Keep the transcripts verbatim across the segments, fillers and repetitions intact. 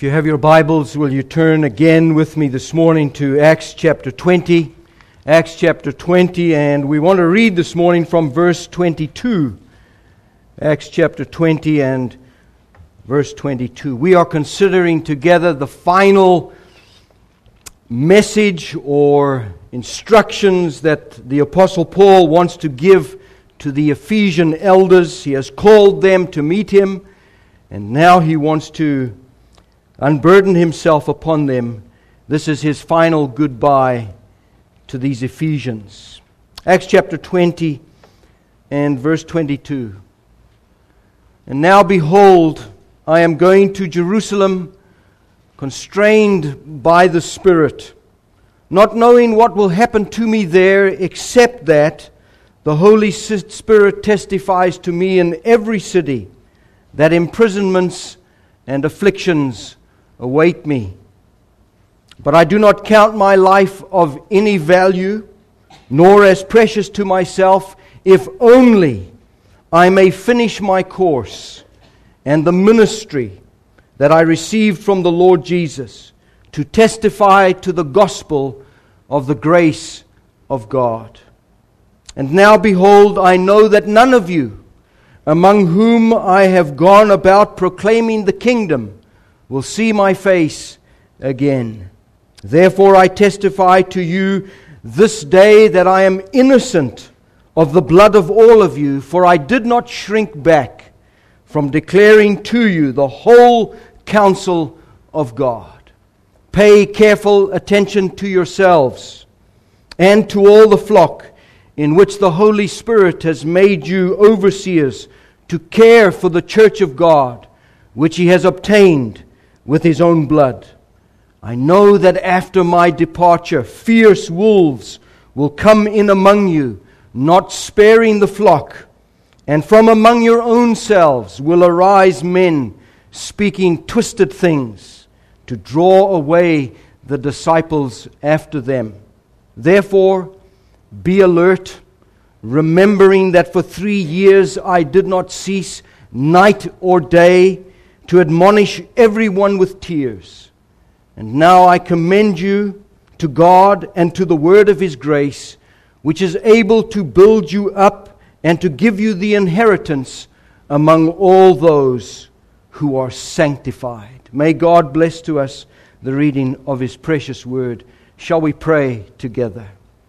you have your Bibles, will you turn again with me this morning to Acts chapter twenty? Acts chapter twenty, and we want to read this morning from verse twenty-two. Acts chapter twenty and verse twenty-two. We are considering together the final message or instructions that the Apostle Paul wants to give to the Ephesian elders. He has called them to meet him, and now he wants to unburden himself upon them. This is his final goodbye to these Ephesians. Acts chapter twenty and verse twenty-two. And now behold, I am going to Jerusalem, constrained by the Spirit, not knowing what will happen to me there, except that the Holy Spirit testifies to me in every city that imprisonments and afflictions await me. But I do not count my life of any value, nor as precious to myself, if only I may finish my course and the ministry that I received from the Lord Jesus, to testify to the gospel of the grace of God. And now behold, I know that none of you, among whom I have gone about proclaiming the kingdom, will see my face again. Therefore I testify to you this day that I am innocent of the blood of all of you, for I did not shrink back from declaring to you the whole counsel of God. Pay careful attention to yourselves and to all the flock in which the Holy Spirit has made you overseers to care for the church of God, which He has obtained with His own blood. I know that after my departure, fierce wolves will come in among you, not sparing the flock. And from among your own selves will arise men speaking twisted things to draw away the disciples after them. Therefore, be alert, remembering that for three years I did not cease, night or day, to admonish everyone with tears. And now I commend you to God and to the word of His grace, which is able to build you up and to give you the inheritance among all those who are sanctified. May God bless to us the reading of His precious word. Shall we pray together?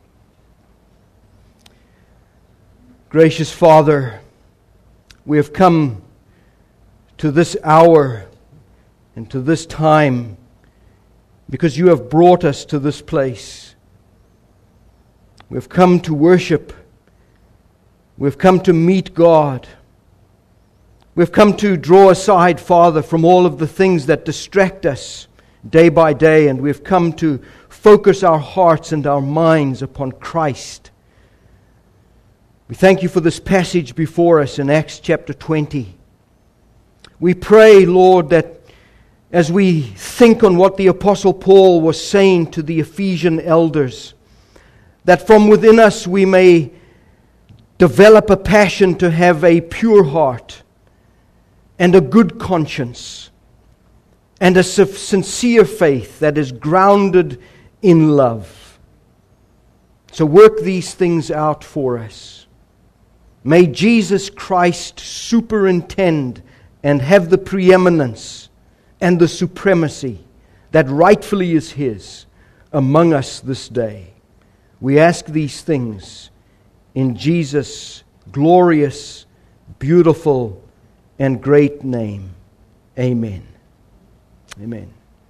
Gracious Father, we have come to this hour and to this time because you have brought us to this place. We have come to worship. We have come to meet God. We have come to draw aside, Father, from all of the things that distract us day by day, and we have come to focus our hearts and our minds upon Christ. We thank you for this passage before us in Acts chapter twenty. We pray, Lord, that as we think on what the Apostle Paul was saying to the Ephesian elders, that from within us we may develop a passion to have a pure heart and a good conscience and a sincere faith that is grounded in love. So work these things out for us. May Jesus Christ superintend and have the preeminence and the supremacy that rightfully is His among us this day. We ask these things in Jesus' glorious, beautiful, and great name. Amen. Amen.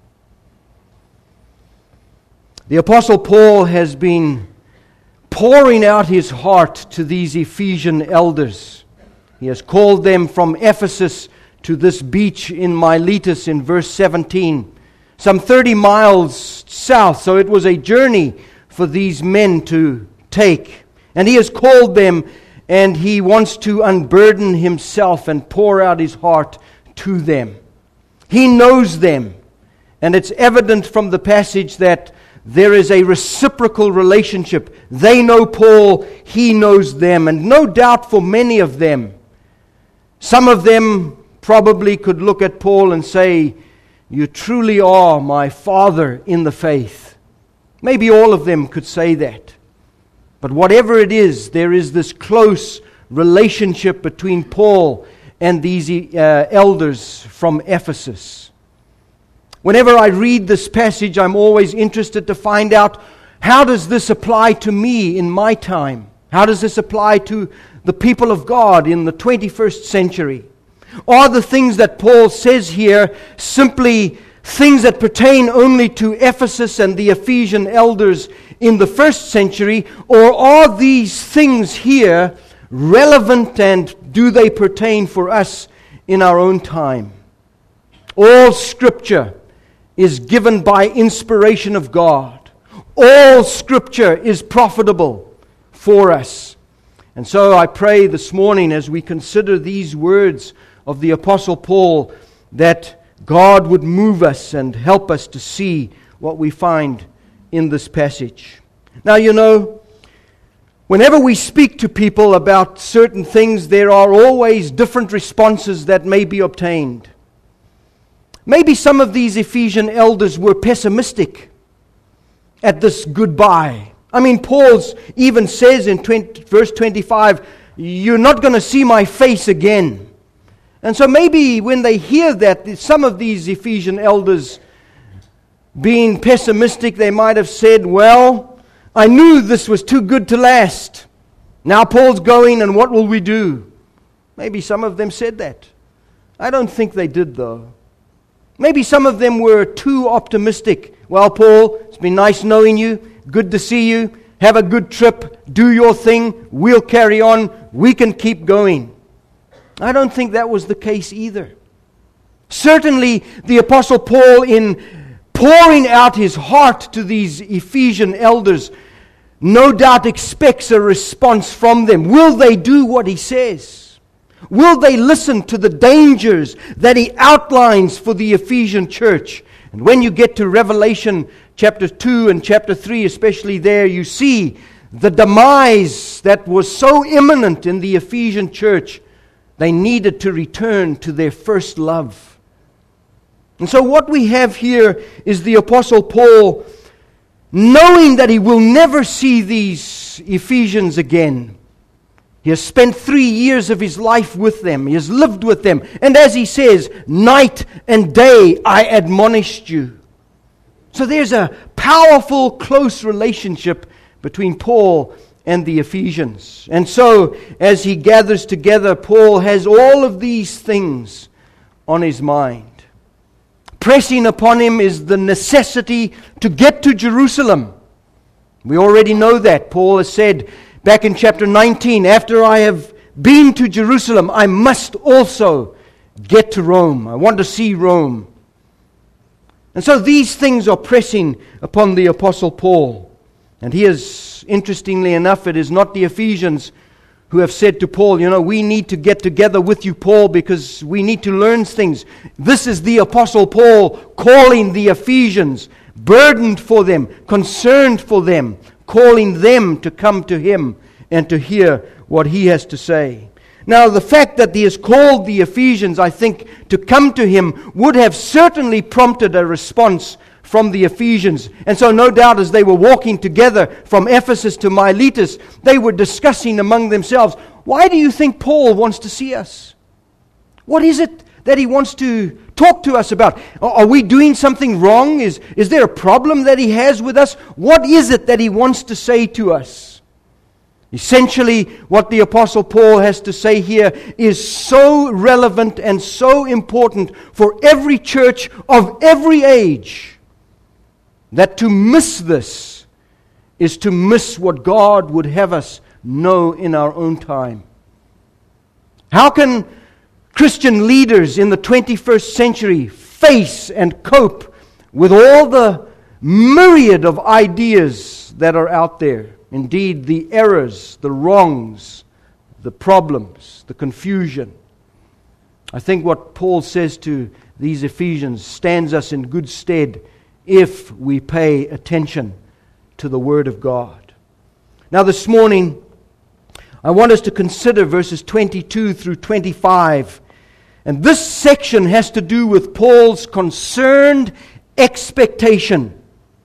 The Apostle Paul has been pouring out his heart to these Ephesian elders. He has called them from Ephesus to this beach in Miletus in verse seventeen, some thirty miles south. So it was a journey for these men to take. And he has called them, and he wants to unburden himself and pour out his heart to them. He knows them, and it's evident from the passage that there is a reciprocal relationship. They know Paul, he knows them, and no doubt for many of them, some of them probably could look at Paul and say, You truly are my father in the faith. Maybe all of them could say that. But whatever it is, there is this close relationship between Paul and these uh, elders from Ephesus. Whenever I read this passage, I'm always interested to find out, how does this apply to me in my time? How does this apply to the people of God in the twenty-first century? Are the things that Paul says here simply things that pertain only to Ephesus and the Ephesian elders in the first century, or are these things here relevant, and do they pertain for us in our own time? All Scripture is given by inspiration of God. All Scripture is profitable for us. And so I pray this morning, as we consider these words of the Apostle Paul, that God would move us and help us to see what we find in this passage. Now, you know, whenever we speak to people about certain things, there are always different responses that may be obtained. Maybe some of these Ephesian elders were pessimistic at this goodbye. I mean, Paul even says in twenty, verse twenty-five, you're not going to see my face again. And so maybe when they hear that, some of these Ephesian elders being pessimistic, they might have said, well, I knew this was too good to last. Now Paul's going, and what will we do? Maybe some of them said that. I don't think they did, though. Maybe some of them were too optimistic. Well, Paul, it's been nice knowing you. Good to see you. Have a good trip. Do your thing. We'll carry on. We can keep going. I don't think that was the case either. Certainly, the Apostle Paul, in pouring out his heart to these Ephesian elders, no doubt expects a response from them. Will they do what he says? Will they listen to the dangers that he outlines for the Ephesian church? And when you get to Revelation chapter two and chapter three, especially there, you see the demise that was so imminent in the Ephesian church. They needed to return to their first love. And so what we have here is the Apostle Paul, knowing that he will never see these Ephesians again. He has spent three years of his life with them. He has lived with them. And as he says, night and day I admonished you. So there's a powerful, close relationship between Paul and the Ephesians. And so, as he gathers together, Paul has all of these things on his mind. Pressing upon him is the necessity to get to Jerusalem. We already know that. Paul has said back in chapter nineteen, after I have been to Jerusalem, I must also get to Rome. I want to see Rome. And so these things are pressing upon the Apostle Paul. And he is, interestingly enough, it is not the Ephesians who have said to Paul, you know, we need to get together with you, Paul, because we need to learn things. This is the Apostle Paul calling the Ephesians, burdened for them, concerned for them, calling them to come to him and to hear what he has to say. Now, the fact that he has called the Ephesians, I think, to come to him would have certainly prompted a response from the Ephesians. And so no doubt as they were walking together from Ephesus to Miletus, they were discussing among themselves, why do you think Paul wants to see us? What is it that he wants to talk to us about? Are we doing something wrong? Is, is there a problem that he has with us? What is it that he wants to say to us? Essentially, what the Apostle Paul has to say here is so relevant and so important for every church of every age, that to miss this is to miss what God would have us know in our own time. How can Christian leaders in the twenty-first century face and cope with all the myriad of ideas that are out there? Indeed, the errors, the wrongs, the problems, the confusion. I think what Paul says to these Ephesians stands us in good stead if we pay attention to the Word of God. Now this morning, I want us to consider verses twenty-two through twenty-five And this section has to do with Paul's concerned expectation.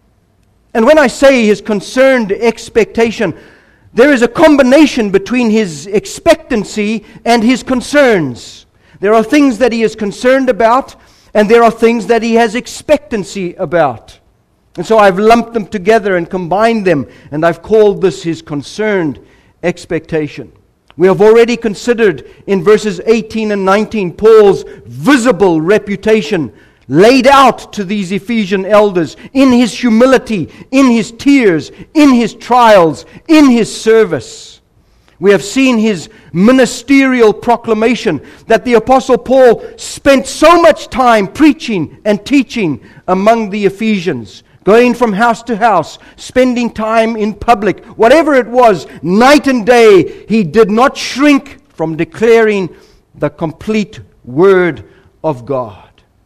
And when I say his concerned expectation, there is a combination between his expectancy and his concerns. There are things that he is concerned about, and there are things that he has expectancy about. And so I've lumped them together and combined them, and I've called this his concerned expectation. We have already considered in verses eighteen and nineteen Paul's visible reputation laid out to these Ephesian elders in his humility, in his tears, in his trials, in his service. We have seen his ministerial proclamation that the Apostle Paul spent so much time preaching and teaching among the Ephesians, going from house to house, spending time in public, whatever it was, night and day, he did not shrink from declaring the complete Word of God.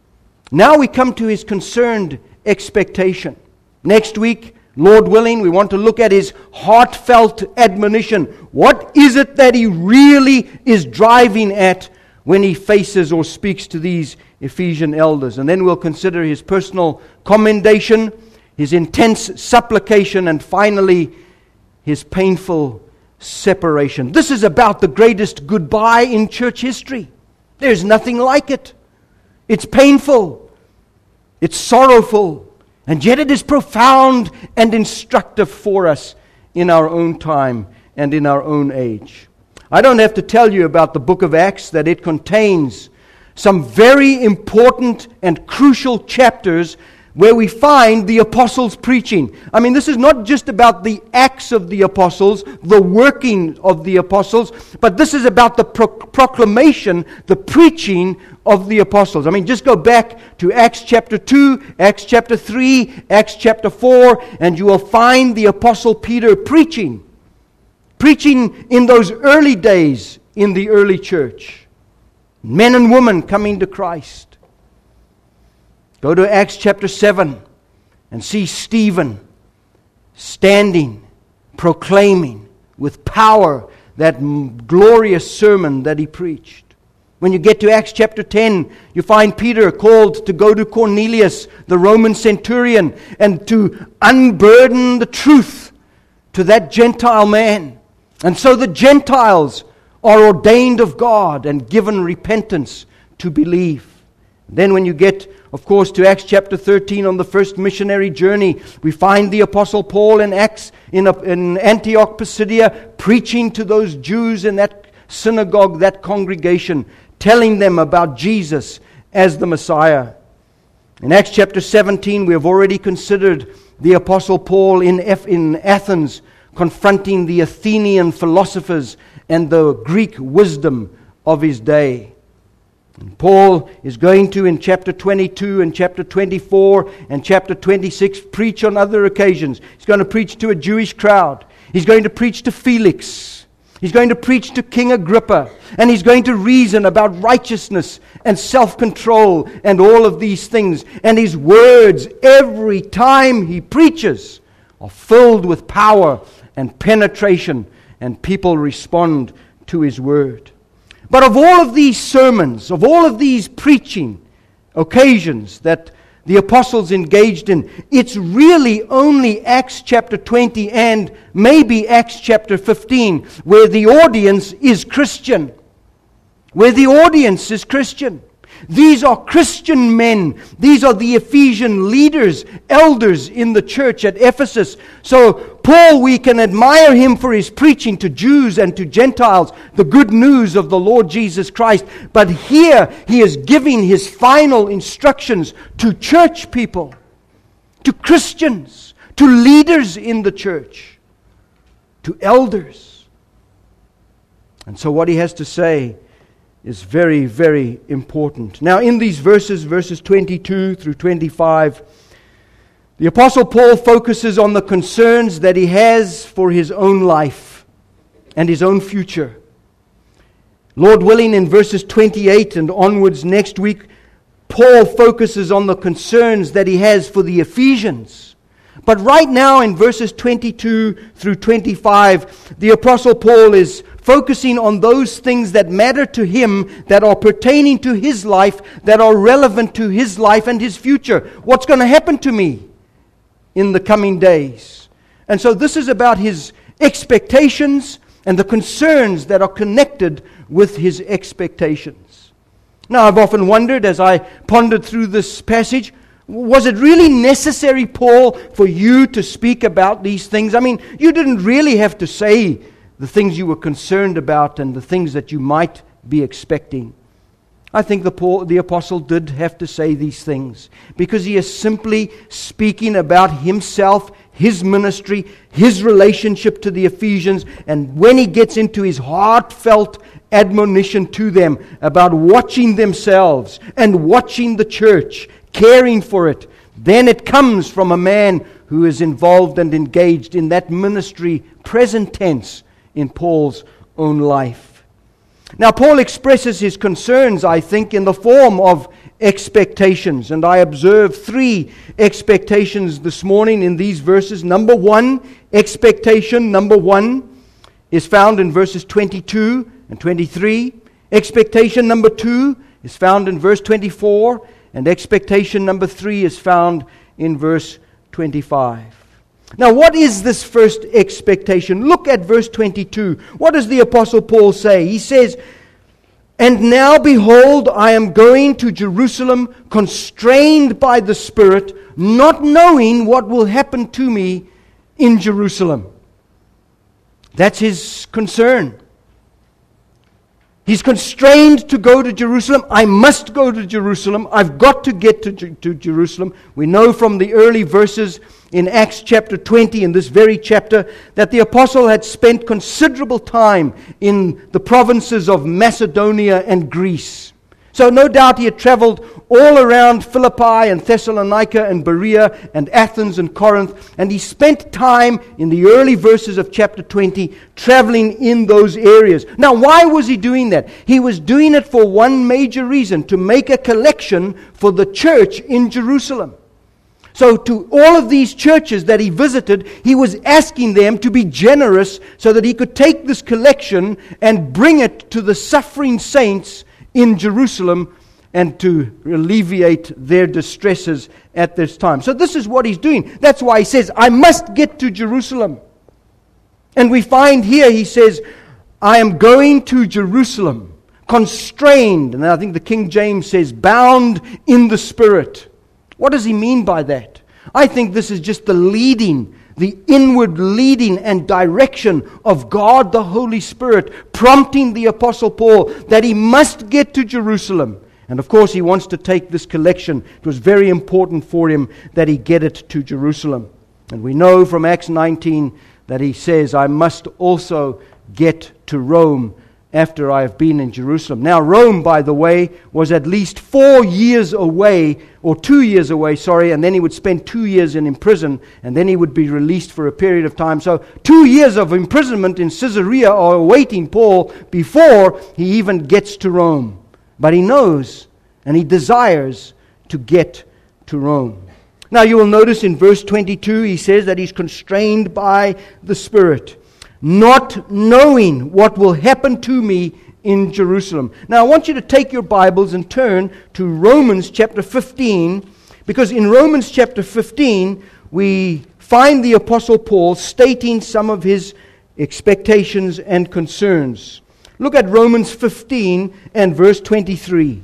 Now we come to his concerned expectation. Next week, Lord willing, we want to look at his heartfelt admonition. What is it that he really is driving at when he faces or speaks to these Ephesian elders? And then we'll consider his personal commendation, his intense supplication, and finally, his painful separation. This is about the greatest goodbye in church history. There's nothing like it. It's painful. It's sorrowful. And yet it is profound and instructive for us in our own time and in our own age. I don't have to tell you about the book of Acts, that it contains some very important and crucial chapters where we find the apostles preaching. I mean, this is not just about the acts of the apostles, the working of the apostles, but this is about the pro- proclamation, the preaching of the apostles. I mean, just go back to Acts chapter two, Acts chapter three, Acts chapter four, and you will find the apostle Peter preaching. Preaching in those early days in the early church. Men and women coming to Christ. Go to Acts chapter seven and see Stephen standing, proclaiming with power that glorious sermon that he preached. When you get to Acts chapter ten, you find Peter called to go to Cornelius, the Roman centurion, and to unburden the truth to that Gentile man. And so the Gentiles are ordained of God and given repentance to believe. Then when you get, of course, to Acts chapter thirteen on the first missionary journey, we find the Apostle Paul in Acts in, a, in Antioch, Pisidia, preaching to those Jews in that synagogue, that congregation, telling them about Jesus as the Messiah. In Acts chapter seventeen, we have already considered the Apostle Paul in, F, in Athens, confronting the Athenian philosophers and the Greek wisdom of his day. And Paul is going to, in chapter twenty-two and chapter twenty-four and chapter twenty-six, preach on other occasions. He's going to preach to a Jewish crowd. He's going to preach to Felix. He's going to preach to King Agrippa. And he's going to reason about righteousness and self-control and all of these things. And his words, every time he preaches, are filled with power and penetration, and people respond to his word. But of all of these sermons, of all of these preaching occasions that the apostles engaged in, it's really only Acts chapter twenty and maybe Acts chapter fifteen where the audience is Christian. Where the audience is Christian. These are Christian men. These are the Ephesian leaders, elders in the church at Ephesus. So Paul, we can admire him for his preaching to Jews and to Gentiles, the good news of the Lord Jesus Christ. But here he is giving his final instructions to church people, to Christians, to leaders in the church, to elders. And so what he has to say is very, very important. Now, in these verses, verses twenty-two through twenty-five, the Apostle Paul focuses on the concerns that he has for his own life and his own future. Lord willing, in verses twenty-eight and onwards next week, Paul focuses on the concerns that he has for the Ephesians. But right now in verses twenty-two through twenty-five, the Apostle Paul is focusing on those things that matter to him, that are pertaining to his life, that are relevant to his life and his future. What's going to happen to me in the coming days? And so this is about his expectations and the concerns that are connected with his expectations. Now, I've often wondered as I pondered through this passage, was it really necessary, Paul, for you to speak about these things? I mean, you didn't really have to say the things you were concerned about and the things that you might be expecting. I think the, Paul, the apostle did have to say these things because he is simply speaking about himself, his ministry, his relationship to the Ephesians, and when he gets into his heartfelt admonition to them about watching themselves and watching the church, caring for it, then it comes from a man who is involved and engaged in that ministry, present tense, in Paul's own life. Now, Paul expresses his concerns, I think, in the form of expectations. And I observe three expectations this morning in these verses. Number one, expectation number one is found in verses twenty-two and twenty-three. Expectation number two is found in verse twenty-four. And expectation number three is found in verse twenty-five. Now, what is this first expectation? Look at verse twenty-two. What does the Apostle Paul say? He says, "And now behold, I am going to Jerusalem, constrained by the Spirit, not knowing what will happen to me in Jerusalem." That's his concern. He's constrained to go to Jerusalem. I must go to Jerusalem. I've got to get to, to Jerusalem. We know from the early verses in Acts chapter twenty, in this very chapter, that the apostle had spent considerable time in the provinces of Macedonia and Greece. So no doubt he had traveled all around Philippi and Thessalonica and Berea and Athens and Corinth, and he spent time in the early verses of chapter twenty traveling in those areas. Now, why was he doing that? He was doing it for one major reason: to make a collection for the church in Jerusalem. So to all of these churches that he visited, he was asking them to be generous so that he could take this collection and bring it to the suffering saints in Jerusalem and to alleviate their distresses at this time. So this is what he's doing. That's why he says, I must get to Jerusalem. And we find here, he says, I am going to Jerusalem, constrained. And I think the King James says, bound in the Spirit. What does he mean by that? I think this is just the leading, the inward leading and direction of God the Holy Spirit, prompting the Apostle Paul that he must get to Jerusalem. And of course he wants to take this collection. It was very important for him that he get it to Jerusalem. And we know from Acts nineteen that he says, I must also get to Rome after I have been in Jerusalem. Now, Rome, by the way, was at least four years away, or two years away, sorry, and then he would spend two years in, in prison, and then he would be released for a period of time. So, two years of imprisonment in Caesarea are awaiting Paul before he even gets to Rome. But he knows, and he desires to get to Rome. Now, you will notice in verse twenty-two, he says that he's constrained by the Spirit, not knowing what will happen to me in Jerusalem. Now, I want you to take your Bibles and turn to Romans chapter fifteen, because in Romans chapter fifteen, we find the Apostle Paul stating some of his expectations and concerns. Look at Romans fifteen and verse twenty-three.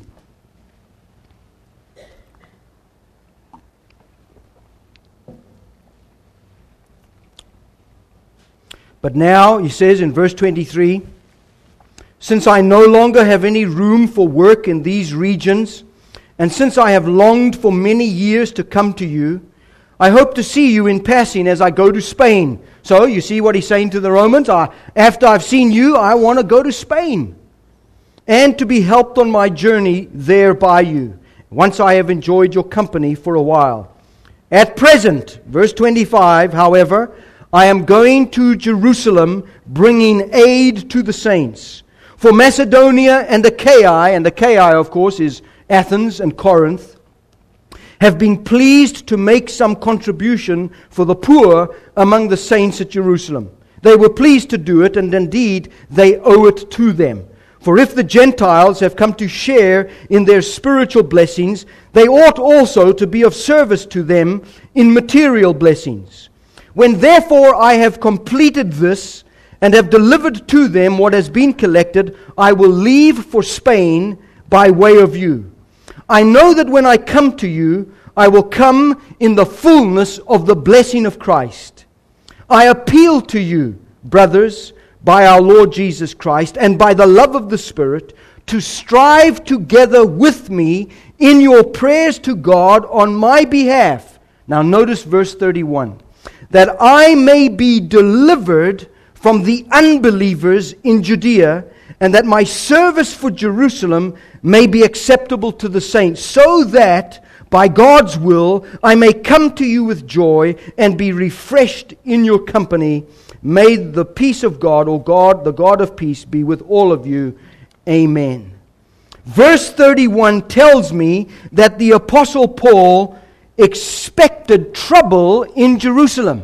But now, he says in verse twenty-three, since I no longer have any room for work in these regions, and since I have longed for many years to come to you, I hope to see you in passing as I go to Spain. So, you see what he's saying to the Romans? I, after I've seen you, I want to go to Spain, and to be helped on my journey there by you, once I have enjoyed your company for a while. At present, verse twenty-five, however, I am going to Jerusalem, bringing aid to the saints. For Macedonia and Achaia, and Achaia, of course, is Athens and Corinth, have been pleased to make some contribution for the poor among the saints at Jerusalem. They were pleased to do it, and indeed they owe it to them. For if the Gentiles have come to share in their spiritual blessings, they ought also to be of service to them in material blessings. When therefore I have completed this, and have delivered to them what has been collected, I will leave for Spain by way of you. I know that when I come to you, I will come in the fullness of the blessing of Christ. I appeal to you, brothers, by our Lord Jesus Christ, and by the love of the Spirit, to strive together with me in your prayers to God on my behalf. Now notice verse thirty-one. That I may be delivered from the unbelievers in Judea, and that my service for Jerusalem may be acceptable to the saints, so that by God's will I may come to you with joy and be refreshed in your company. May the peace of God, or God, the God of peace, be with all of you. Amen. Verse thirty-one tells me that the Apostle Paul expected trouble in Jerusalem.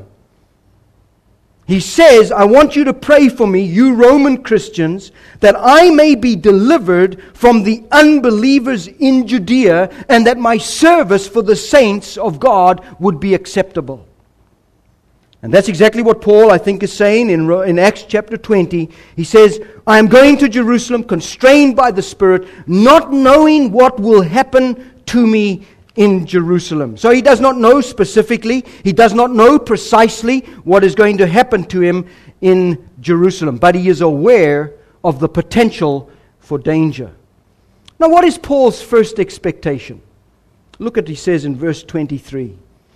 He says, I want you to pray for me, you Roman Christians, that I may be delivered from the unbelievers in Judea, and that my service for the saints of God would be acceptable. And that's exactly what Paul, I think, is saying in, in Acts chapter twenty. He says, I am going to Jerusalem, constrained by the Spirit, not knowing what will happen to me in Jerusalem. So he does not know specifically, he does not know precisely what is going to happen to him in Jerusalem, but he is aware of the potential for danger. Now, what is Paul's first expectation? Look at what he says in verse twenty-three.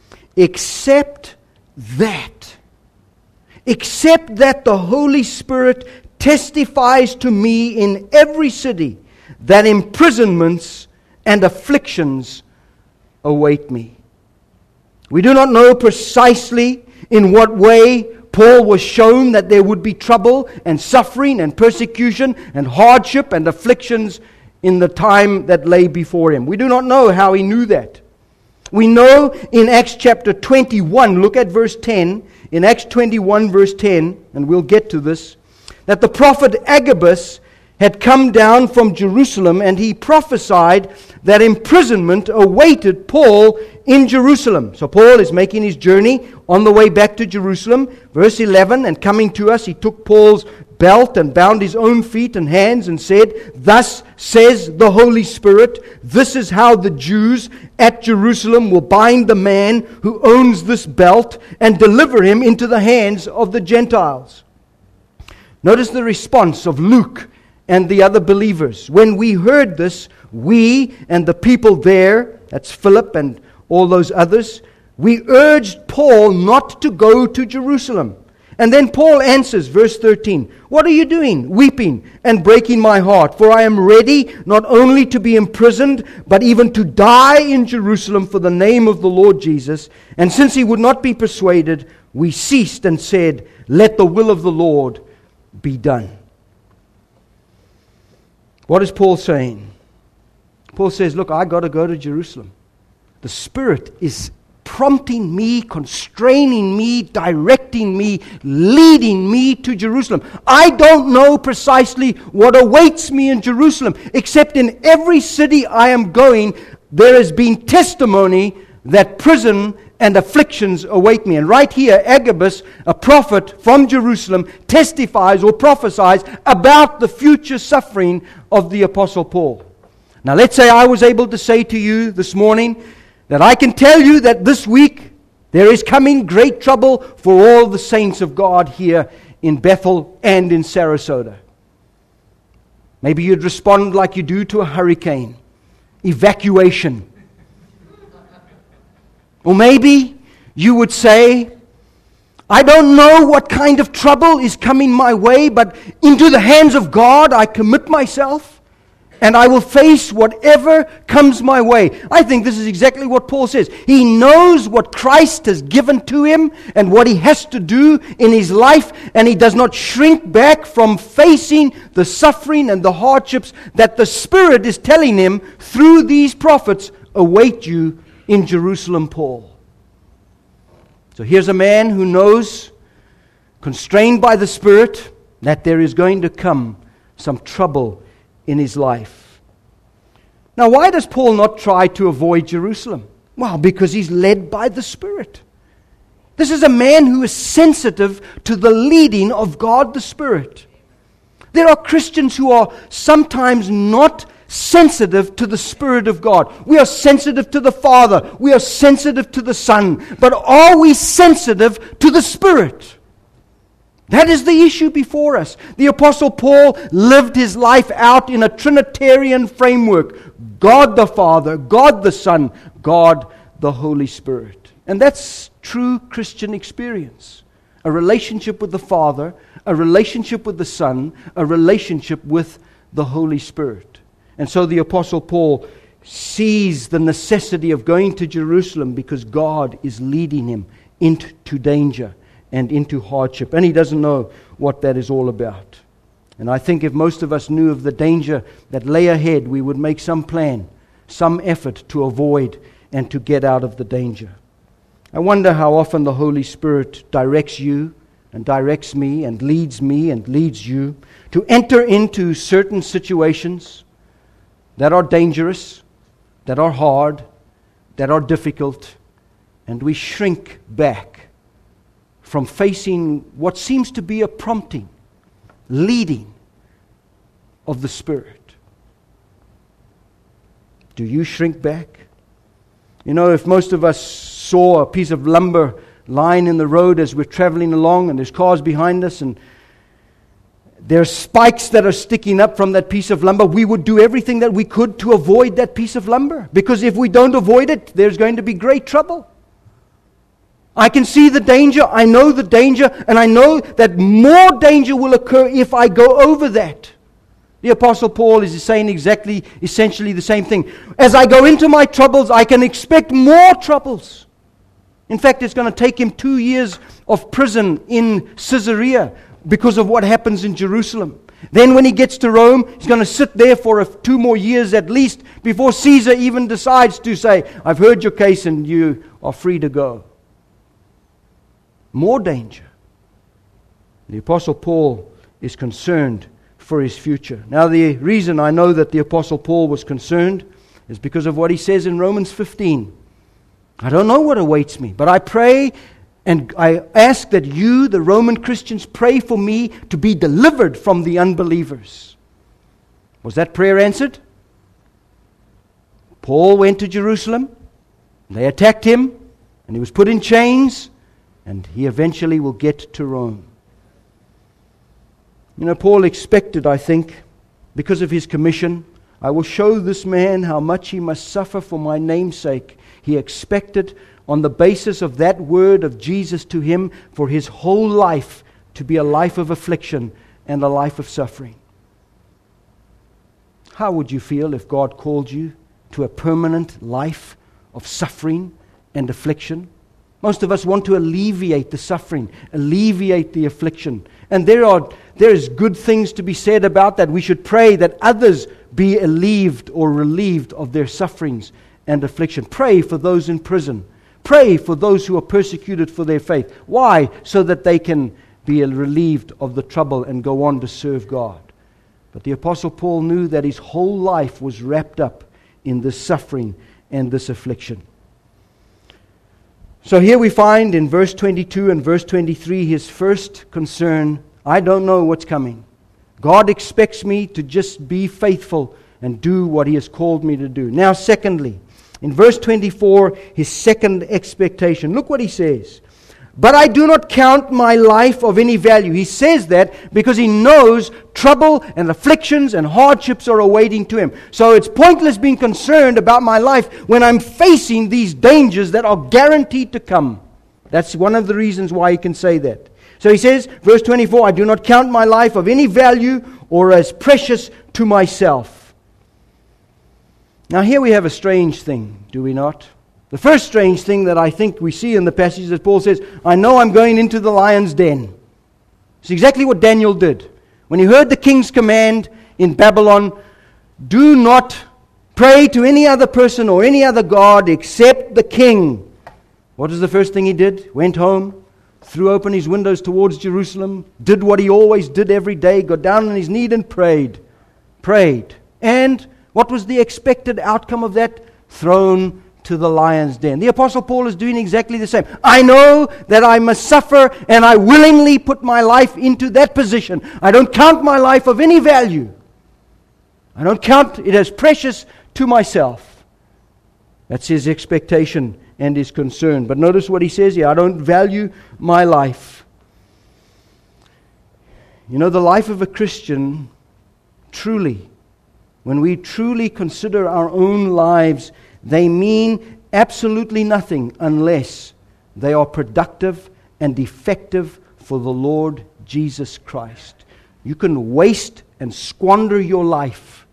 Except that, except that the Holy Spirit testifies to me in every city that imprisonments and afflictions await me. We do not know precisely in what way Paul was shown that there would be trouble and suffering and persecution and hardship and afflictions in the time that lay before him. We do not know how he knew that. We know in Acts chapter twenty-one, look at verse ten, in Acts twenty-one verse ten, and we'll get to this, that the prophet Agabus had come down from Jerusalem, and he prophesied that imprisonment awaited Paul in Jerusalem. So Paul is making his journey on the way back to Jerusalem. Verse eleven, and coming to us, he took Paul's belt and bound his own feet and hands and said, Thus says the Holy Spirit, this is how the Jews at Jerusalem will bind the man who owns this belt and deliver him into the hands of the Gentiles. Notice the response of Luke and the other believers. When we heard this, we and the people there, that's Philip and all those others, we urged Paul not to go to Jerusalem. And then Paul answers, verse thirteen, What are you doing, weeping and breaking my heart? For I am ready not only to be imprisoned, but even to die in Jerusalem for the name of the Lord Jesus. And since he would not be persuaded, we ceased and said, Let the will of the Lord be done. What is Paul saying? Paul says, look, I got to go to Jerusalem. The Spirit is prompting me, constraining me, directing me, leading me to Jerusalem. I don't know precisely what awaits me in Jerusalem, except in every city I am going, there has been testimony that prison and afflictions await me. And right here, Agabus, a prophet from Jerusalem, testifies or prophesies about the future suffering of the Apostle Paul. Now, let's say I was able to say to you this morning that I can tell you that this week there is coming great trouble for all the saints of God here in Bethel and in Sarasota. Maybe you'd respond like you do to a hurricane. Evacuation. Or maybe you would say, I don't know what kind of trouble is coming my way, but into the hands of God I commit myself, and I will face whatever comes my way. I think this is exactly what Paul says. He knows what Christ has given to him and what he has to do in his life, and he does not shrink back from facing the suffering and the hardships that the Spirit is telling him through these prophets await you in Jerusalem, Paul. So here's a man who knows, constrained by the Spirit, that there is going to come some trouble in his life. Now, why does Paul not try to avoid Jerusalem? Well, because he's led by the Spirit. This is a man who is sensitive to the leading of God the Spirit. There are Christians who are sometimes not sensitive to the Spirit of God. We are sensitive to the Father. We are sensitive to the Son. But are we sensitive to the Spirit? That is the issue before us. The Apostle Paul lived his life out in a Trinitarian framework. God the Father, God the Son, God the Holy Spirit. And that's true Christian experience. A relationship with the Father, a relationship with the Son, a relationship with the Holy Spirit. And so the Apostle Paul sees the necessity of going to Jerusalem because God is leading him into danger and into hardship. And he doesn't know what that is all about. And I think if most of us knew of the danger that lay ahead, we would make some plan, some effort to avoid and to get out of the danger. I wonder how often the Holy Spirit directs you and directs me and leads me and leads you to enter into certain situations that are dangerous, that are hard, that are difficult, and we shrink back from facing what seems to be a prompting, leading of the Spirit. Do you shrink back? You know, if most of us saw a piece of lumber lying in the road as we're traveling along and there's cars behind us and there are spikes that are sticking up from that piece of lumber, we would do everything that we could to avoid that piece of lumber. Because if we don't avoid it, there's going to be great trouble. I can see the danger, I know the danger, and I know that more danger will occur if I go over that. The Apostle Paul is saying exactly, essentially the same thing. As I go into my troubles, I can expect more troubles. In fact, it's going to take him two years of prison in Caesarea because of what happens in Jerusalem. Then when he gets to Rome, he's going to sit there for a, two more years at least before Caesar even decides to say, I've heard your case and you are free to go. More danger. The Apostle Paul is concerned for his future. Now, the reason I know that the Apostle Paul was concerned is because of what he says in Romans fifteen. I don't know what awaits me, but I pray and I ask that you, the Roman Christians, pray for me to be delivered from the unbelievers. Was that prayer answered? Paul went to Jerusalem, they attacked him, and he was put in chains, and he eventually will get to Rome. You know, Paul expected, I think, because of his commission, I will show this man how much he must suffer for my name's sake. He expected, on the basis of that word of Jesus to him, for his whole life to be a life of affliction and a life of suffering. How would you feel if God called you to a permanent life of suffering and affliction? Most of us want to alleviate the suffering, alleviate the affliction. And there are there is good things to be said about that. We should pray that others be relieved or relieved of their sufferings and affliction. Pray for those in prison. Pray for those who are persecuted for their faith. Why? So that they can be relieved of the trouble and go on to serve God. But the Apostle Paul knew that his whole life was wrapped up in this suffering and this affliction. So here we find in verse twenty-two and verse twenty-three his first concern, I don't know what's coming. God expects me to just be faithful and do what He has called me to do. Now secondly, in verse twenty-four, his second expectation. Look what he says. But I do not count my life of any value. He says that because he knows trouble and afflictions and hardships are awaiting to him. So it's pointless being concerned about my life when I'm facing these dangers that are guaranteed to come. That's one of the reasons why he can say that. So he says, verse twenty-four, I do not count my life of any value or as precious to myself. Now here we have a strange thing, do we not? The first strange thing that I think we see in the passage that Paul says, I know I'm going into the lion's den. It's exactly what Daniel did. When he heard the king's command in Babylon, do not pray to any other person or any other god except the king. What was the first thing he did? Went home, threw open his windows towards Jerusalem, did what he always did every day, got down on his knee and prayed. Prayed. And what was the expected outcome of that? Thrown to the lion's den. The Apostle Paul is doing exactly the same. I know that I must suffer, and I willingly put my life into that position. I don't count my life of any value. I don't count it as precious to myself. That's his expectation and his concern. But notice what he says here. I don't value my life. You know, the life of a Christian, truly, when we truly consider our own lives, they mean absolutely nothing unless they are productive and effective for the Lord Jesus Christ. You can waste and squander your life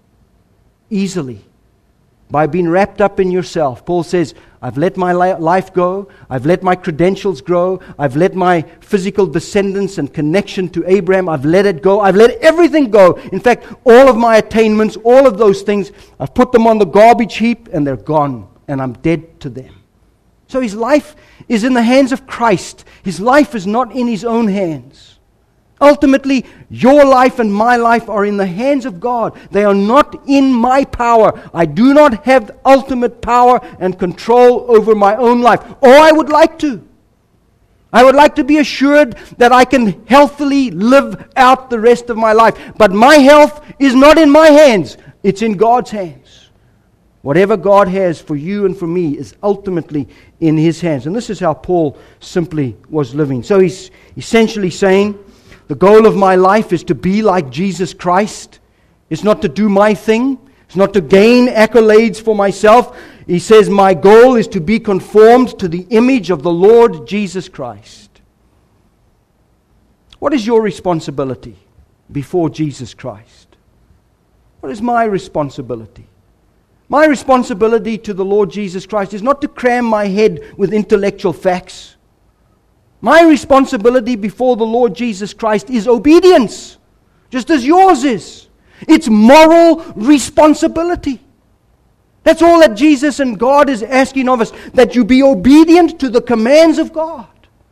easily by being wrapped up in yourself. Paul says, I've let my life go. I've let my credentials grow. I've let my physical descendants and connection to Abraham, I've let it go. I've let everything go. In fact, all of my attainments, all of those things, I've put them on the garbage heap and they're gone. And I'm dead to them. So his life is in the hands of Christ. His life is not in his own hands. Ultimately, your life and my life are in the hands of God. They are not in my power. I do not have ultimate power and control over my own life. Or I would like to. I would like to be assured that I can healthily live out the rest of my life. But my health is not in my hands. It's in God's hands. Whatever God has for you and for me is ultimately in His hands. And this is how Paul simply was living. So he's essentially saying, the goal of my life is to be like Jesus Christ. It's not to do my thing. It's not to gain accolades for myself. He says my goal is to be conformed to the image of the Lord Jesus Christ. What is your responsibility before Jesus Christ? What is my responsibility? My responsibility to the Lord Jesus Christ is not to cram my head with intellectual facts. My responsibility before the Lord Jesus Christ is obedience, just as yours is. It's moral responsibility. That's all that Jesus and God is asking of us, that you be obedient to the commands of God.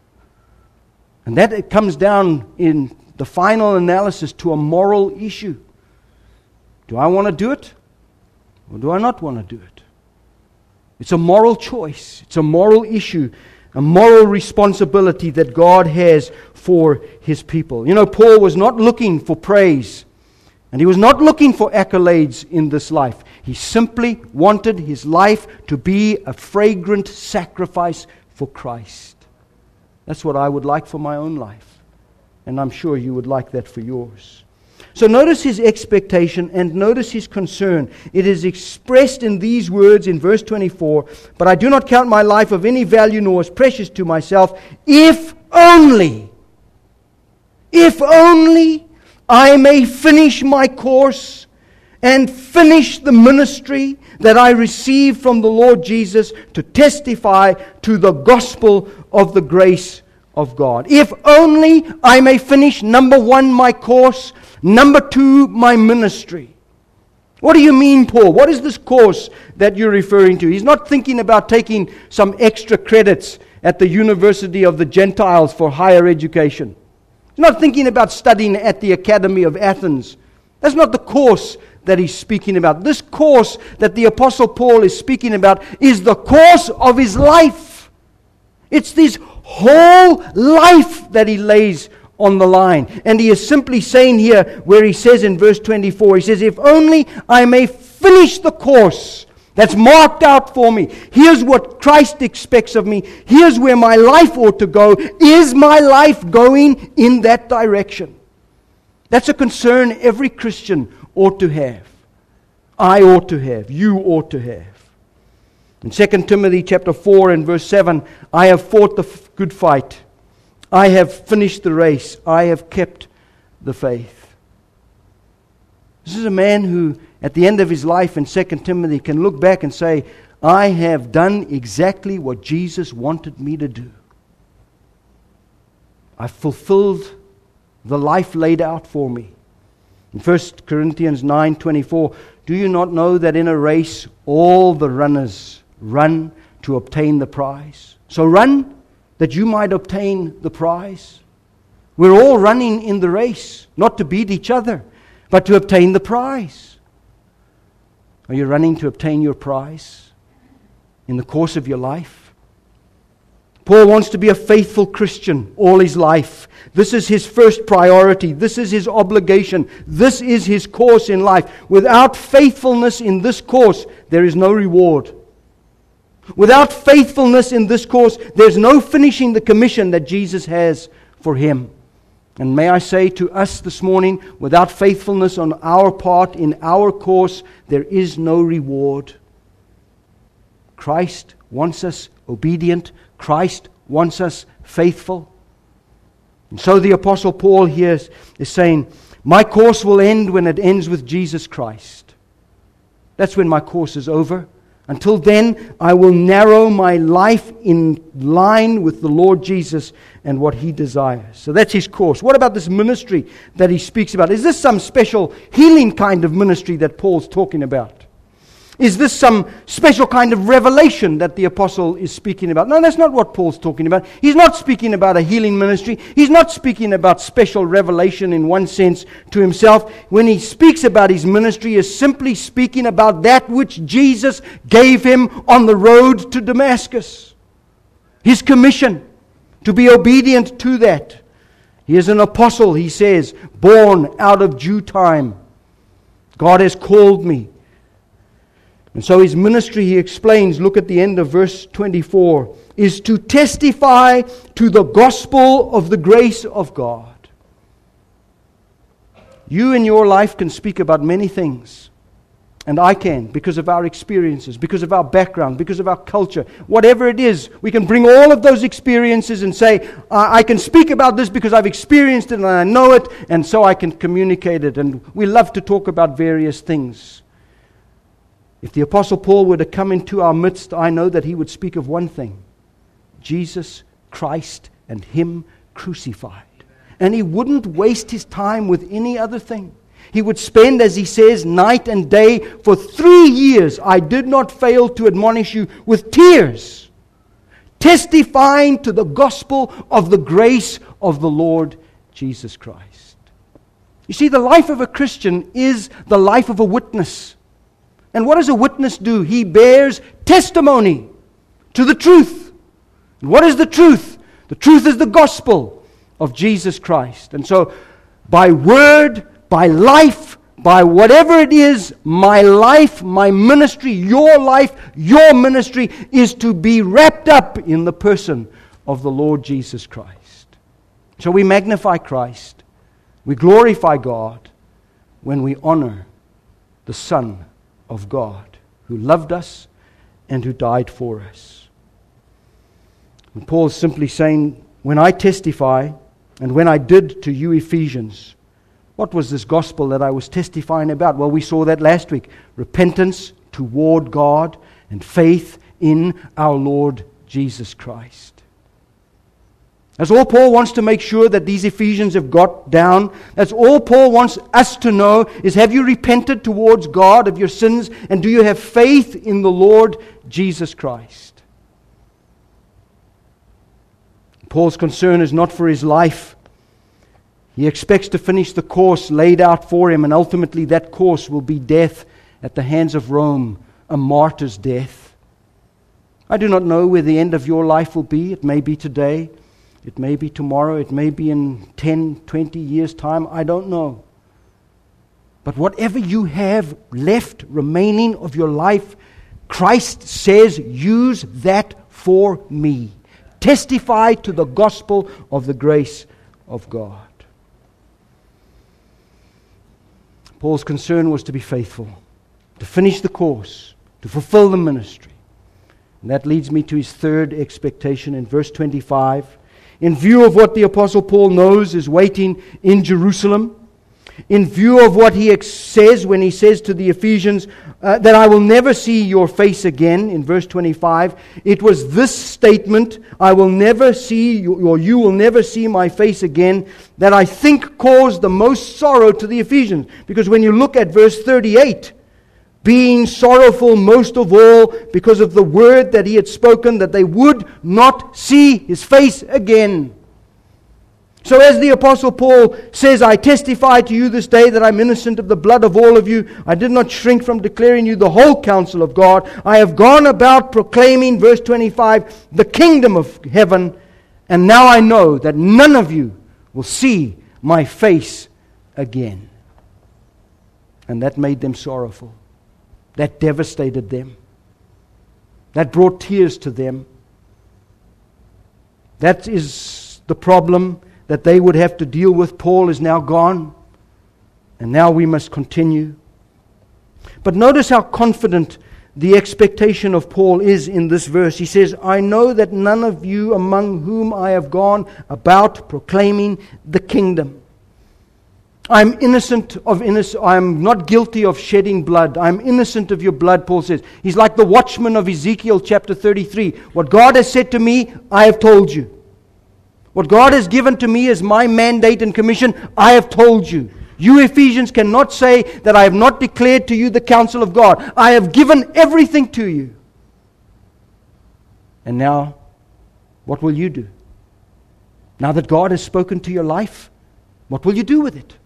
And that it comes down in the final analysis to a moral issue. Do I want to do it? Or do I not want to do it? It's a moral choice. It's a moral issue. A moral responsibility that God has for His people. You know, Paul was not looking for praise. And he was not looking for accolades in this life. He simply wanted his life to be a fragrant sacrifice for Christ. That's what I would like for my own life. And I'm sure you would like that for yours. So notice his expectation and notice his concern. It is expressed in these words in verse twenty-four. But I do not count my life of any value nor as precious to myself, if only, if only I may finish my course and finish the ministry that I received from the Lord Jesus to testify to the gospel of the grace of God. If only I may finish, number one, my course. Number two, my ministry. What do you mean, Paul? What is this course that you're referring to? He's not thinking about taking some extra credits at the University of the Gentiles for higher education. He's not thinking about studying at the Academy of Athens. That's not the course that he's speaking about. This course that the Apostle Paul is speaking about is the course of his life. It's this whole life that he lays on the line. And he is simply saying here, where he says in verse twenty-four, he says, if only I may finish the course that's marked out for me. Here's what Christ expects of me. Here's where my life ought to go. Is my life going in that direction? That's a concern every Christian ought to have. I ought to have. You ought to have. In Second Timothy chapter four and verse seven, I have fought the good fight. I have finished the race. I have kept the faith. This is a man who, at the end of his life in Second Timothy, can look back and say, I have done exactly what Jesus wanted me to do. I've fulfilled the life laid out for me. In First Corinthians nine twenty-four, do you not know that in a race all the runners run to obtain the prize? So run that you might obtain the prize. We're all running in the race, not to beat each other, but to obtain the prize. Are you running to obtain your prize in the course of your life? Paul wants to be a faithful Christian all his life. This is his first priority. This is his obligation. This is his course in life. Without faithfulness in this course, there is no reward. Without faithfulness in this course, there's no finishing the commission that Jesus has for him. And may I say to us this morning, without faithfulness on our part in our course, there is no reward. Christ wants us obedient. Christ wants us faithful. And so the Apostle Paul here is, is saying, my course will end when it ends with Jesus Christ. That's when my course is over. Until then, I will narrow my life in line with the Lord Jesus and what He desires. So that's his course. What about this ministry that he speaks about? Is this some special healing kind of ministry that Paul's talking about? Is this some special kind of revelation that the apostle is speaking about? No, that's not what Paul's talking about. He's not speaking about a healing ministry. He's not speaking about special revelation in one sense to himself. When he speaks about his ministry, he is simply speaking about that which Jesus gave him on the road to Damascus. His commission to be obedient to that. He is an apostle, he says, born out of due time. God has called me. And so his ministry, he explains, look at the end of verse twenty-four, is to testify to the gospel of the grace of God. You in your life can speak about many things. And I can, because of our experiences, because of our background, because of our culture. Whatever it is, we can bring all of those experiences and say, I, I can speak about this because I've experienced it and I know it, and so I can communicate it. And we love to talk about various things. If the Apostle Paul were to come into our midst, I know that he would speak of one thing: Jesus Christ and Him crucified. And he wouldn't waste his time with any other thing. He would spend, as he says, night and day. For three years I did not fail to admonish you with tears, testifying to the gospel of the grace of the Lord Jesus Christ. You see, the life of a Christian is the life of a witness. And what does a witness do? He bears testimony to the truth. And what is the truth? The truth is the gospel of Jesus Christ. And so, by word, by life, by whatever it is, my life, my ministry, your life, your ministry is to be wrapped up in the person of the Lord Jesus Christ. So we magnify Christ, we glorify God when we honor the Son of God, who loved us and who died for us. And Paul is simply saying, when I testify, and when I did to you Ephesians, what was this gospel that I was testifying about? Well, we saw that last week. Repentance toward God and faith in our Lord Jesus Christ. That's all Paul wants to make sure that these Ephesians have got down. That's all Paul wants us to know is, have you repented towards God of your sins, and do you have faith in the Lord Jesus Christ? Paul's concern is not for his life. He expects to finish the course laid out for him, and ultimately that course will be death at the hands of Rome, a martyr's death. I do not know where the end of your life will be. It may be today. It may be tomorrow. It may be in ten, twenty years' time. I don't know. But whatever you have left remaining of your life, Christ says, use that for me. Testify to the gospel of the grace of God. Paul's concern was to be faithful, to finish the course, to fulfill the ministry. And that leads me to his third expectation in verse twenty-five. In view of what the Apostle Paul knows is waiting in Jerusalem, in view of what he ex- says when he says to the Ephesians uh, that I will never see your face again, in verse twenty-five, it was this statement, I will never see you, or you will never see my face again, that I think caused the most sorrow to the Ephesians. Because when you look at verse thirty-eight, being sorrowful most of all because of the word that he had spoken, that they would not see his face again. So as the Apostle Paul says, I testify to you this day that I'm innocent of the blood of all of you. I did not shrink from declaring you the whole counsel of God. I have gone about proclaiming, verse twenty-five, the kingdom of heaven, and now I know that none of you will see my face again. And that made them sorrowful. That devastated them. That brought tears to them. That is the problem that they would have to deal with. Paul is now gone, and now we must continue. But notice how confident the expectation of Paul is in this verse. He says, I know that none of you among whom I have gone about proclaiming the kingdom. I'm innocent of innocent. I'm not guilty of shedding blood. I'm innocent of your blood, Paul says. He's like the watchman of Ezekiel chapter thirty-three. What God has said to me, I have told you. What God has given to me as my mandate and commission, I have told you. You Ephesians cannot say that I have not declared to you the counsel of God. I have given everything to you. And now, what will you do? Now that God has spoken to your life, what will you do with it?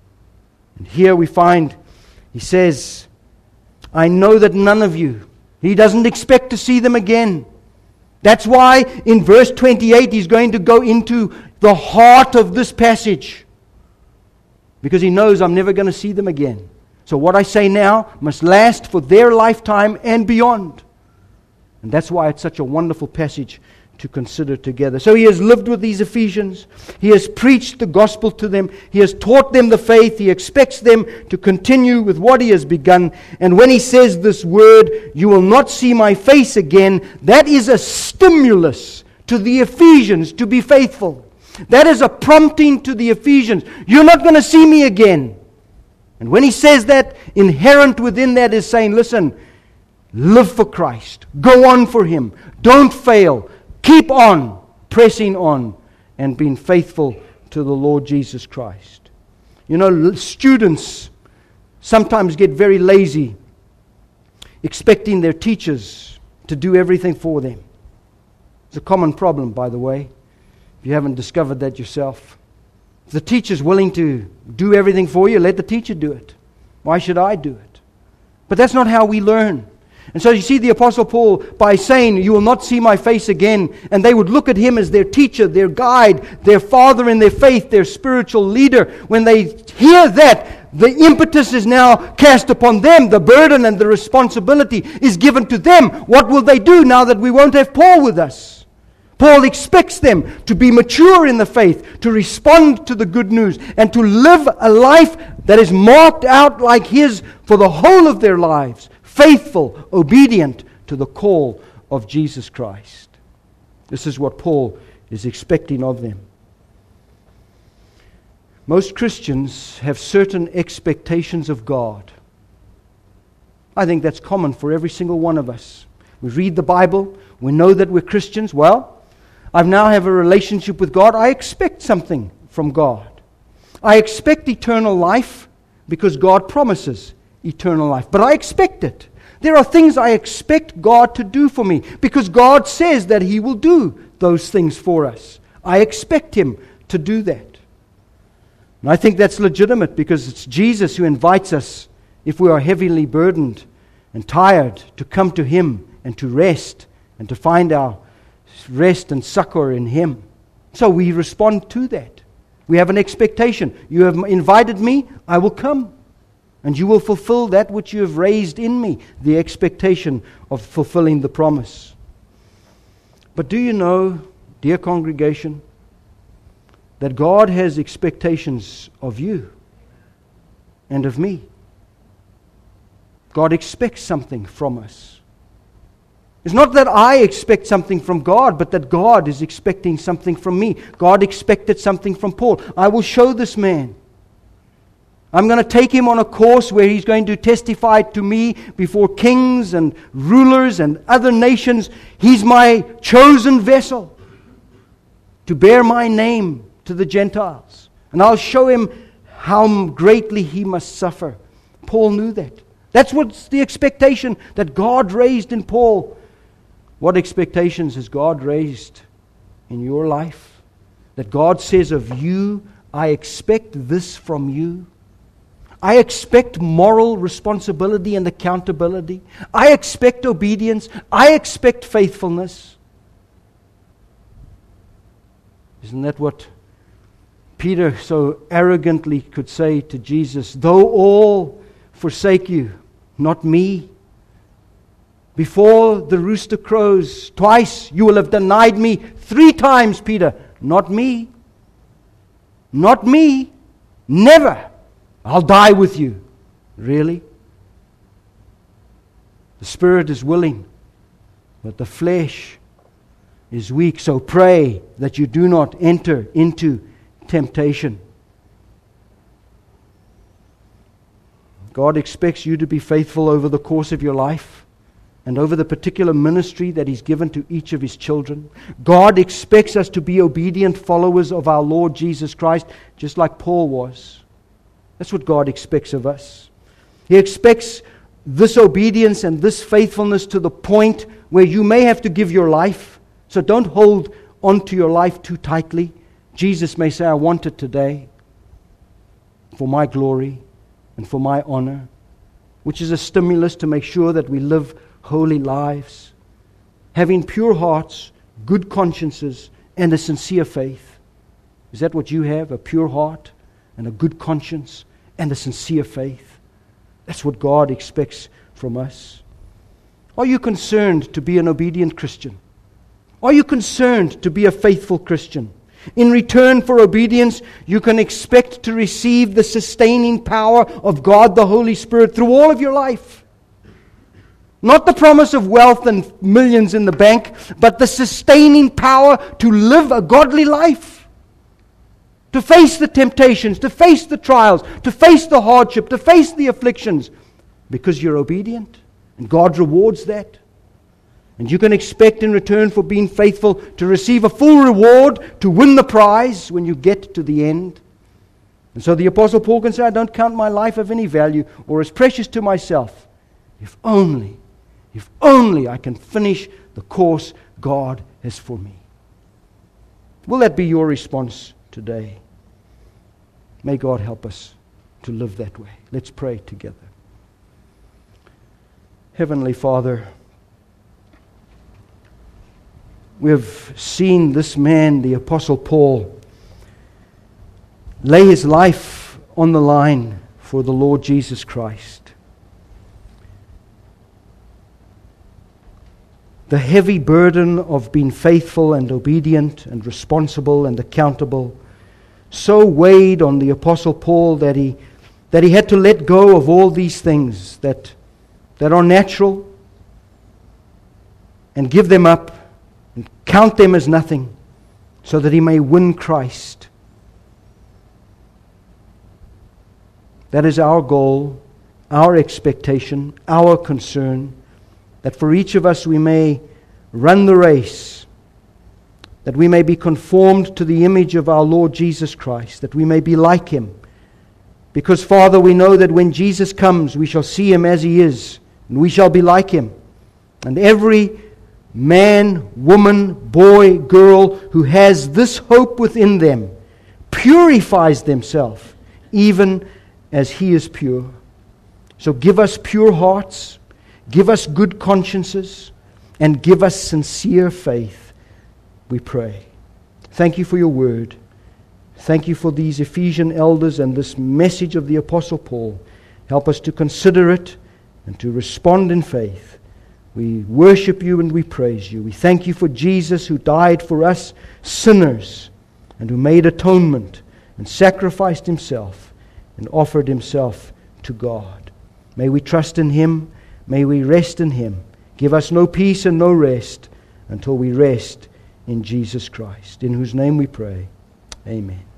And here we find, he says, I know that none of you, he doesn't expect to see them again. That's why in verse twenty-eight he's going to go into the heart of this passage. Because he knows I'm never going to see them again. So what I say now must last for their lifetime and beyond. And that's why it's such a wonderful passage to consider together. So he has lived with these Ephesians. He has preached the gospel to them. He has taught them the faith. He expects them to continue with what he has begun. And when he says this word, you will not see my face again, that is a stimulus to the Ephesians to be faithful. That is a prompting to the Ephesians. You're not going to see me again. And when he says that, inherent within that is saying, listen, live for Christ. Go on for him. Don't fail. Keep on pressing on and being faithful to the Lord Jesus Christ. You know, students sometimes get very lazy, expecting their teachers to do everything for them. It's a common problem, by the way, if you haven't discovered that yourself. If the teacher's willing to do everything for you, let the teacher do it. Why should I do it? But that's not how we learn. And so you see the Apostle Paul by saying, you will not see my face again. And they would look at him as their teacher, their guide, their father in their faith, their spiritual leader. When they hear that, the impetus is now cast upon them. The burden and the responsibility is given to them. What will they do now that we won't have Paul with us? Paul expects them to be mature in the faith, to respond to the good news, and to live a life that is marked out like his for the whole of their lives. Faithful, obedient to the call of Jesus Christ. This is what Paul is expecting of them. Most Christians have certain expectations of God. I think that's common for every single one of us. We read the Bible, we know that we're Christians. Well, I now have a relationship with God. I expect something from God. I expect eternal life because God promises eternal life. But I expect it. There are things I expect God to do for me because God says that He will do those things for us. I expect Him to do that. And I think that's legitimate because it's Jesus who invites us, if we are heavily burdened and tired, to come to Him and to rest and to find our rest and succor in Him. So we respond to that. We have an expectation. You have invited me, I will come. And you will fulfill that which you have raised in me, the expectation of fulfilling the promise. But do you know, dear congregation, that God has expectations of you and of me? God expects something from us. It's not that I expect something from God, but that God is expecting something from me. God expected something from Paul. I will show this man. I'm going to take him on a course where he's going to testify to me before kings and rulers and other nations. He's my chosen vessel to bear my name to the Gentiles. And I'll show him how greatly he must suffer. Paul knew that. That's what's the expectation that God raised in Paul. What expectations has God raised in your life? That God says of you, I expect this from you. I expect moral responsibility and accountability. I expect obedience. I expect faithfulness. Isn't that what Peter so arrogantly could say to Jesus? Though all forsake you, not me. Before the rooster crows twice, you will have denied me three times, Peter. Not me. Not me. Never. I'll die with you. Really? The spirit is willing, but the flesh is weak. So pray that you do not enter into temptation. God expects you to be faithful over the course of your life and over the particular ministry that He's given to each of His children. God expects us to be obedient followers of our Lord Jesus Christ, just like Paul was. That's what God expects of us. He expects this obedience and this faithfulness to the point where you may have to give your life. So don't hold on to your life too tightly. Jesus may say, I want it today for my glory and for my honor, which is a stimulus to make sure that we live holy lives, having pure hearts, good consciences, and a sincere faith. Is that what you have? A pure heart and a good conscience and a sincere faith? That's what God expects from us. Are you concerned to be an obedient Christian? Are you concerned to be a faithful Christian? In return for obedience, you can expect to receive the sustaining power of God the Holy Spirit through all of your life. Not the promise of wealth and millions in the bank, but the sustaining power to live a godly life. To face the temptations, to face the trials, to face the hardship, to face the afflictions, because you're obedient, and God rewards that. And you can expect in return for being faithful to receive a full reward, to win the prize when you get to the end. And so the Apostle Paul can say, I don't count my life of any value or as precious to myself, if only, if only I can finish the course God has for me. Will that be your response today? May God help us to live that way. Let's pray together. Heavenly Father, we have seen this man, the Apostle Paul, lay his life on the line for the Lord Jesus Christ. The heavy burden of being faithful and obedient and responsible and accountable so weighed on the Apostle Paul that he that he had to let go of all these things that, that are natural and give them up and count them as nothing so that he may win Christ. That is our goal, our expectation, our concern, that for each of us we may run the race, that we may be conformed to the image of our Lord Jesus Christ, that we may be like Him. Because, Father, we know that when Jesus comes, we shall see Him as He is, and we shall be like Him. And every man, woman, boy, girl who has this hope within them purifies themselves, even as He is pure. So give us pure hearts, give us good consciences, and give us sincere faith, we pray. Thank you for your word. Thank you for these Ephesian elders and this message of the Apostle Paul. Help us to consider it and to respond in faith. We worship you and we praise you. We thank you for Jesus who died for us sinners and who made atonement and sacrificed Himself and offered Himself to God. May we trust in Him. May we rest in Him. Give us no peace and no rest until we rest in Jesus Christ, in whose name we pray. Amen.